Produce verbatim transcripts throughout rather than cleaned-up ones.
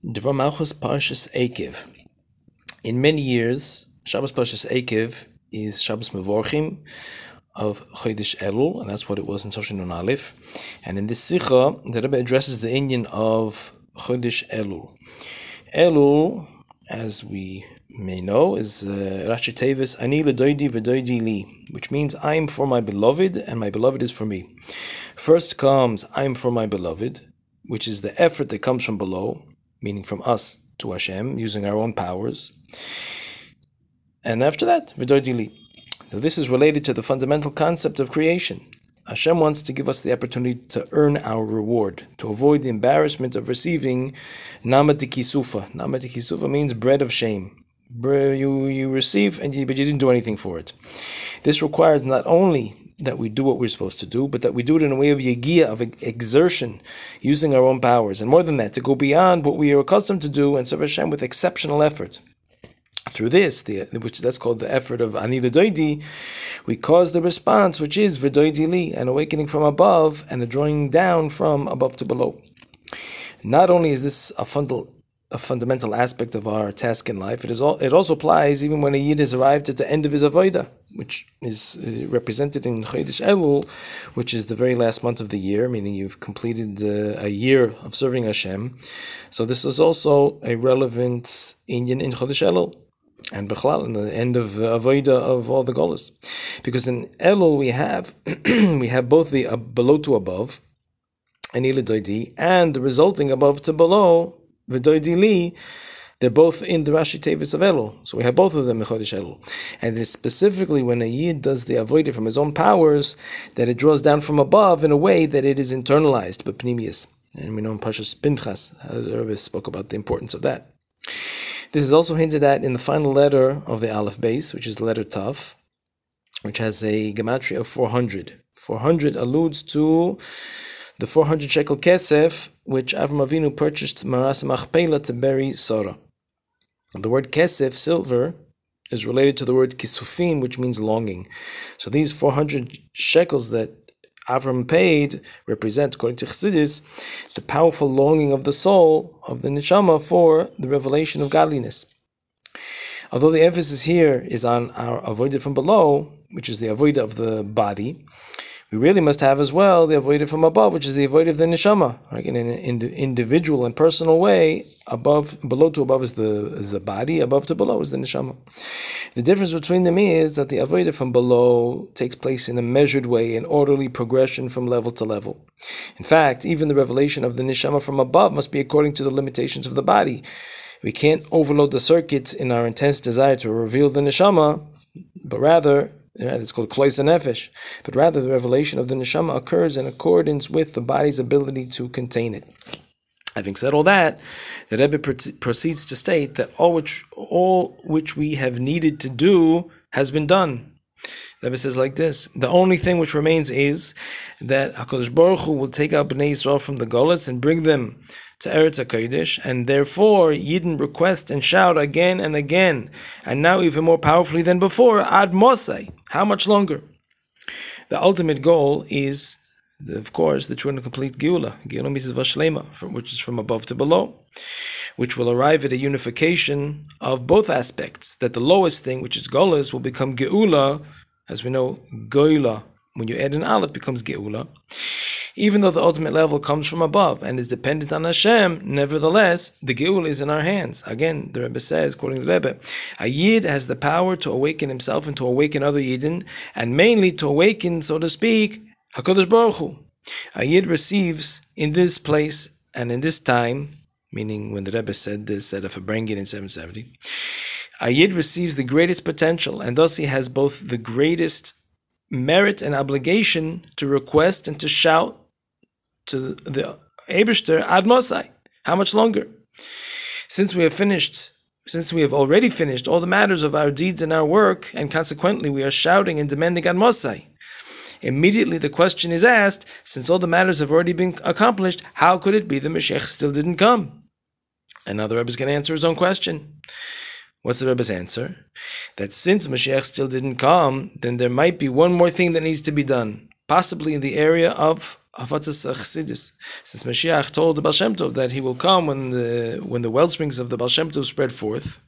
Dvar Malchus Parshas Eikev. In many years, Shabbos Parshas Eikev is Shabbos Mevorchim of Chodesh Elul, and that's what it was in Toshin Nun Aleph. And in this Sikha, the Rebbe addresses the Inyan of Chodesh Elul. Elul, as we may know, is uh, Rashi Tevis Ani ledoidi v'doidi li, which means I am for my beloved and my beloved is for me. First comes I am for my beloved, which is the effort that comes from below, meaning from us to Hashem, using our own powers. And after that, v'doidi li. So this is related to the fundamental concept of creation. Hashem wants to give us the opportunity to earn our reward, to avoid the embarrassment of receiving namadikisufa. Namadikisufa means bread of shame. You, you receive, and you, but you didn't do anything for it. This requires not only that we do what we're supposed to do, but that we do it in a way of yegiya, of exertion, using our own powers. And more than that, to go beyond what we are accustomed to do and serve Hashem with exceptional effort. Through this, the, which that's called the effort of Ani L'Doidi, we cause the response, which is V'doidi Li, an awakening from above and a drawing down from above to below. Not only is this a fundamental a fundamental aspect of our task in life, it is all, it also applies even when a Yid has arrived at the end of his avodah, which is represented in Chodesh Elul, which is the very last month of the year, meaning you've completed uh, a year of serving Hashem. So this is also a relevant inyan in Chodesh Elul, and Bechlal, in the end of uh, avodah of all the Golas. Because in Elul we have we have both the uh, below to above, Ani L'Doidi, and the resulting above to below, V'doidi li, they're both in the Rashi Tevis of Elul. So we have both of them in Chodesh Elul. And it is specifically when a Yid does the avodah from his own powers that it draws down from above in a way that it is internalized, but pnimius. And we know in Parshas Pinchas, the Rebbe spoke about the importance of that. This is also hinted at in the final letter of the Aleph base, which is the letter Tav, which has a gematria of four hundred. four hundred alludes to the four hundred shekel kesef, which Avram Avinu purchased Maras Machpelah to bury Sarah. The word kesef, silver, is related to the word kisufim, which means longing. So these four hundred shekels that Avram paid represent, according to Chassidus, the powerful longing of the soul, of the neshama, for the revelation of godliness. Although the emphasis here is on our avodah from below, which is the avodah of the body, we really must have as well the avodah from above, which is the avodah of the neshama. Right? In an individual and personal way, above, below to above is the is the body, above to below is the neshama. The difference between them is that the avodah from below takes place in a measured way, an orderly progression from level to level. In fact, even the revelation of the neshama from above must be according to the limitations of the body. We can't overload the circuits in our intense desire to reveal the neshama, but rather, it's called Klois HaNefesh, but rather the revelation of the neshama occurs in accordance with the body's ability to contain it. Having said all that, the Rebbe proceeds to state that all which all which we have needed to do has been done. The Rebbe says like this: the only thing which remains is that HaKadosh Baruch Hu will take out Bnei Yisrael from the Golas and bring them to Eretz HaKodesh, and therefore Yidden request and shout again and again, and now even more powerfully than before, Ad Mosai. How much longer? The ultimate goal is, of course, the true and complete Geula. Geula means Vashlema, which is from above to below, which will arrive at a unification of both aspects, that the lowest thing, which is Golas, will become Geula. As we know, Goila, when you add an Aleph, becomes Geula. Even though the ultimate level comes from above and is dependent on Hashem, nevertheless, the Geula is in our hands. Again, the Rebbe says, according to the Rebbe, a Yid has the power to awaken himself and to awaken other Yidden, and mainly to awaken, so to speak, HaKadosh Baruch Hu. A Yid receives in this place and in this time, meaning when the Rebbe said this at a Fabrengen in seven seventy, a Yid receives the greatest potential, and thus he has both the greatest merit and obligation to request and to shout to the Eibishter, Ad Mosai. How much longer? Since we have finished, since we have already finished all the matters of our deeds and our work, and consequently we are shouting and demanding Ad Mosai. Immediately the question is asked, since all the matters have already been accomplished, how could it be the Mashiach still didn't come? And now the Rebbe is going to answer his own question. What's the Rebbe's answer? That since Mashiach still didn't come, then there might be one more thing that needs to be done. possibly in the area of Havatzas Chassidus. Since Mashiach told the Baal Shem Tov that he will come when the when the well springs of the Baal Shem Tov spread forth.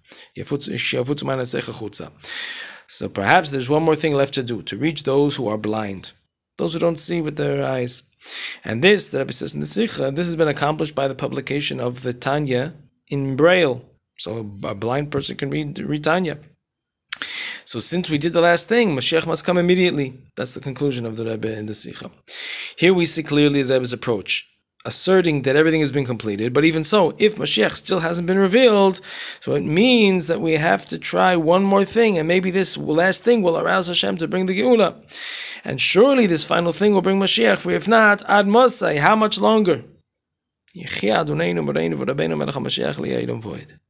So perhaps there's one more thing left to do, to reach those who are blind, those who don't see with their eyes. And this, the Rebbe says in the Sikha, this has been accomplished by the publication of the Tanya in Braille. So a blind person can read, read Tanya. So since we did the last thing, Mashiach must come immediately. That's the conclusion of the Rebbe in the Sikha. Here we see clearly the Rebbe's approach, asserting that everything has been completed, but even so, if Mashiach still hasn't been revealed, so it means that we have to try one more thing, and maybe this last thing will arouse Hashem to bring the Geula. And surely this final thing will bring Mashiach, for if not, Ad Mosai, how much longer?